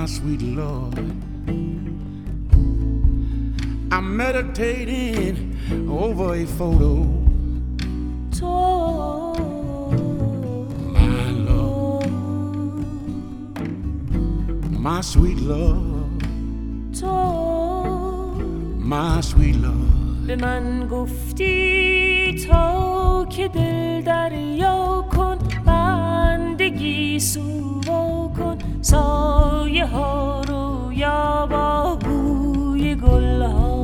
sweet Lord. I'm meditating over a photo. My Lord, my sweet Lord, my sweet Lord. به من گفتی تا که دل دریا کن، بندگی سوا کن، سایه ها رو یا با بوی گل ها.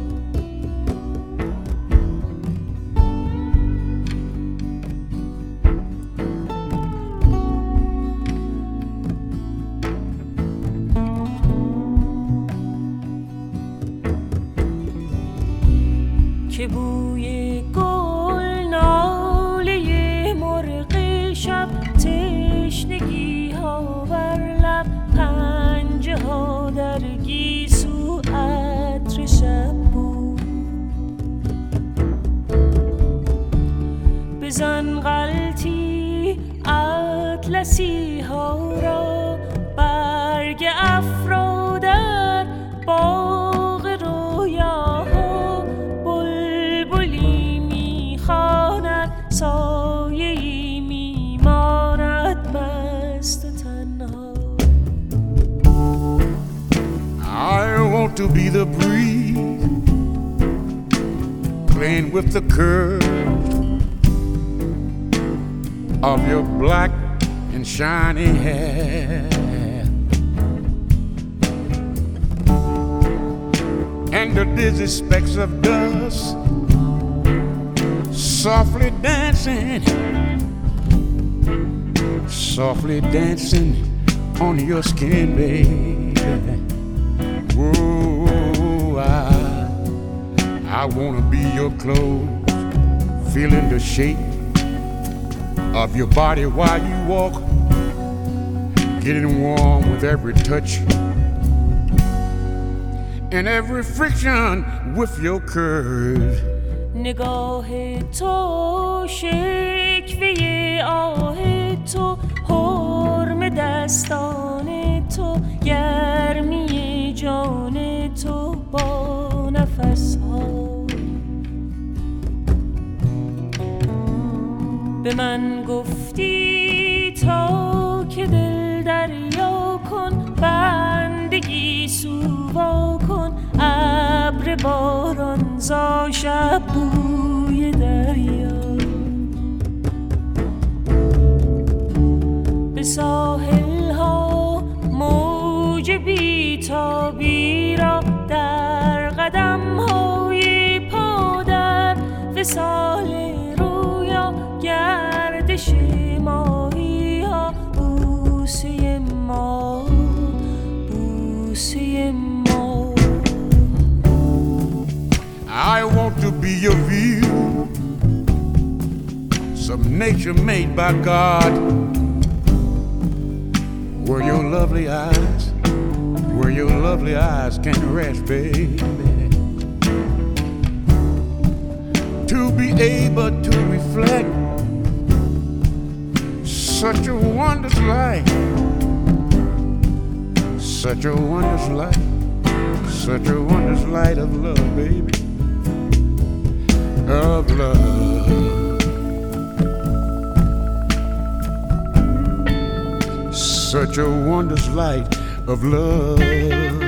که بوی گل، ناله مرغ شب، تشنگی ها بر لب، پنجه ها در گیسو، عطر شب بود. بزن غلطی اطلسی ها را، برگ افرا در باغ رویاها، بلبلی میخواند، سایه‌ای میماند مست و تنها. I want to be the breeze playing with the curves of your black and shiny hair, and the dizzy specks of dust softly dancing on your skin, baby. Whoa, I wanna be your clothes, feeling the shape of your body while you walk, getting warm with every touch and every friction with your curves. نگاه تو، شکوه آه تو، حرم دستان تو، گرمی جان تو با نفس ها. به من گفتی تا که دل دریا کن، بندگی سوا کن، ابر باران زا شب بوی دریا. به ساحل ها موج بی‌تابی را، در قدم های پا در وصال رویا، گردش ماهی ها، بوسه ما، بوسه ما. I want to be your view, some nature made by God, where your lovely eyes can rest, baby. To be able to reflect such a wondrous light, such a wondrous light, such a wondrous light of love, baby, of love. Such a wondrous light of love.